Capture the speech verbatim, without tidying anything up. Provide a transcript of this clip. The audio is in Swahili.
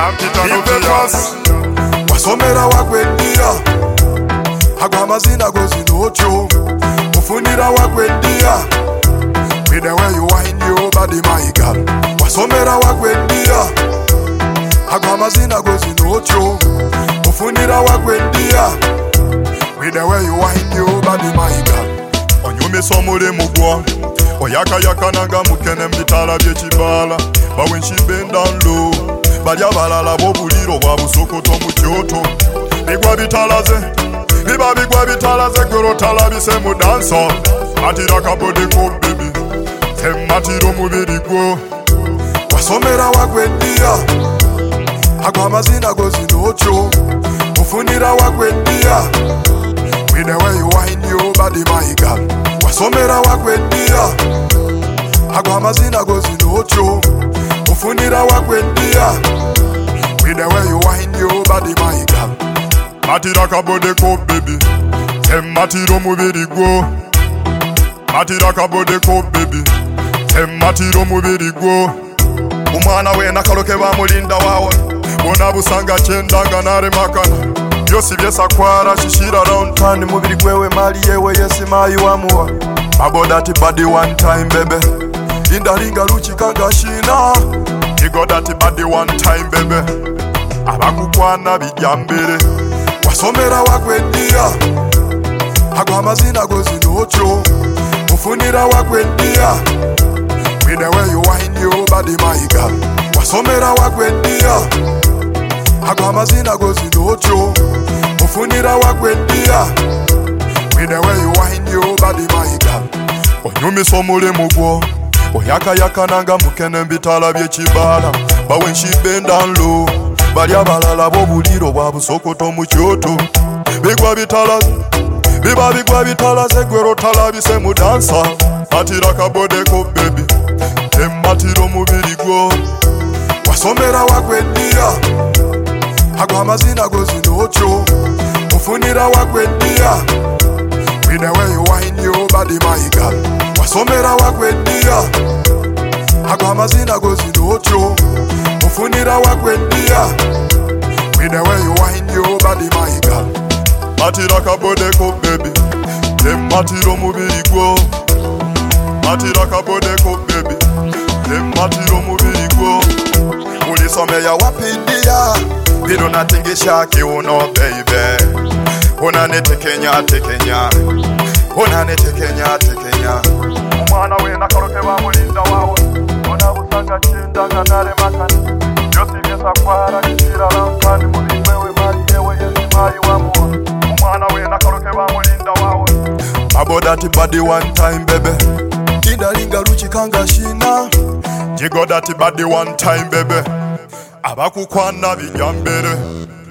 wasomera wakwendia agwa mazina gozi nocho ufunira wakwendia with the way you wind your body my girl wasomera wakwendia agwa mazina gozi nocho ufunira wakwendia with the way you wind your body my girl onyume somore mugwa oyaka yaka nanga mukene mbitala byekibala but when she bend down low balya balala bobuliro bwa busokoto mu kyoto bigwa bitalaze biba bigwa bitalaze goro talabise mu danso atira kabode ko baby tematiro mubiri gwo wasomera wakwendia agwa mazina gozi nocho ufunira wakwendia with the way you wind your body my girl wasomera wakwendia agwa mazina gozi nocho ufunira wakwendia with the way you wind your body my girl matira kabode ko baby tematiro mubiri gwo matira kabode ko baby tematiro mubiri gwo umwana we nakaloke bamulinda wawe bona busanga cyendanga nare makana byose byesa kwara shishira round time mubiri gwewe mali yewe yesimayi wamuwa aboda ti body one time baby indalinga ruchi kangashina you got that body one time baby abakukwana bijambere wasomera wakwendia agwa mazina gozi nocho ufunira wakwendia with the way you wind your body my girl wasomera wakwendia agwa mazina gozi nocho ufunira wakwendia with the way you wind your body my girl onyume somole mugwo oyaka yaka nanga mukene mbitala byekibala but when she bend down low balya balala bobuliro bwa busokoto mu kyoto bigwa bitala biba bigwa bitala zegwero talabise mu dansa atira kabode ko baby tematiro mubiri gwo wasomera wakwendia agwa mazina gozi nocho ufunira wakwendia with the way you wind your body my girl wasomera wakwendia agwa mazina gozi nocho ufunira wakwendia with the way you wind your body my girl matira kabode ko baby tematiro mubiri gwo matira kabode ko baby tematiro mubiri gwo ulisomea wapidia bino natingisha kiuno baby unanete Kenya tekenya unanete Kenya tekenya umwana we nakaloke bamulinda wawe ona busanga cyendanga nare makana byose byesa kwara kishira rampani muri wewe mari yewe yesimayi wamuwa umwana we nakaloke bamulinda wawe aboda ti body one time baby indalinga ruchi kangashina jigo that body one time baby abakukwana bijambere